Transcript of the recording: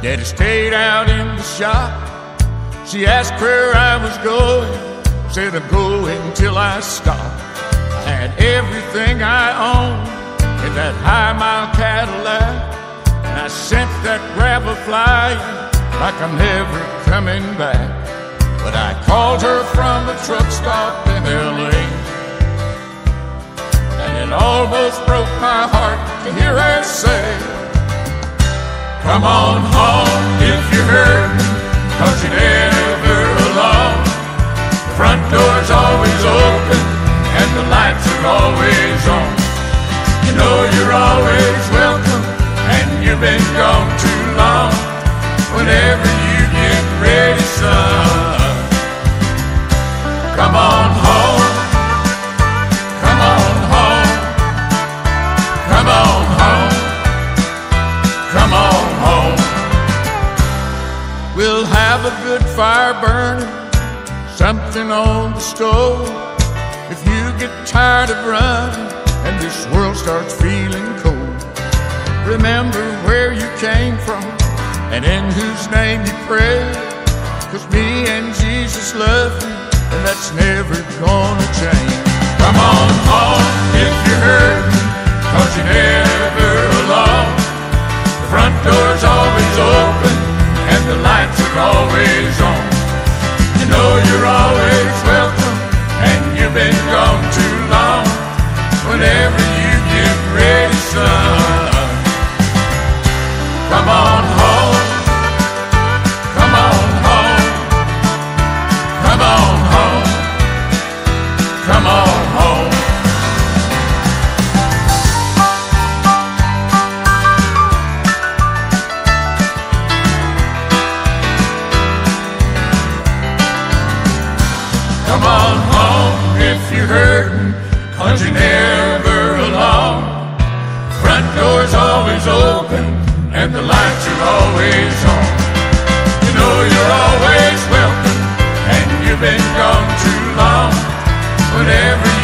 Daddy stayed out in the shop. She asked where I was going. Said I'm going till I stop. I had everything I owned in that high-mile Cadillac, and I sent that gravel flying like I'm never coming back. But I called her from a truck stop in L.A., and it almost broke my heart to hear her say, come on home if you're hurting, 'cause you're never alone. The front door's always open and the lights are always on. You know you're always welcome and you've been gone too long. Whenever you get ready, son, come on home. Come on home. Come on home. Come on home. We'll have a good fire burning, something on the stove. If you get tired of running and this world starts feeling cold, remember where you came from and in whose name you pray. 'Cause me and Jesus love you, and that's never gonna change. Come on home if you're hurting, 'cause you're never alone. The front door's always open and the lights are always on. You know you're always welcome and you've been gone too long. Whenever you get ready, son, come on home. Come on home. Come on home. Come on home. Come on home if you're hurting, 'cause you're never alone. Front door's always open and the lights are always on. You know you're always welcome and you've been gone too long. Whenever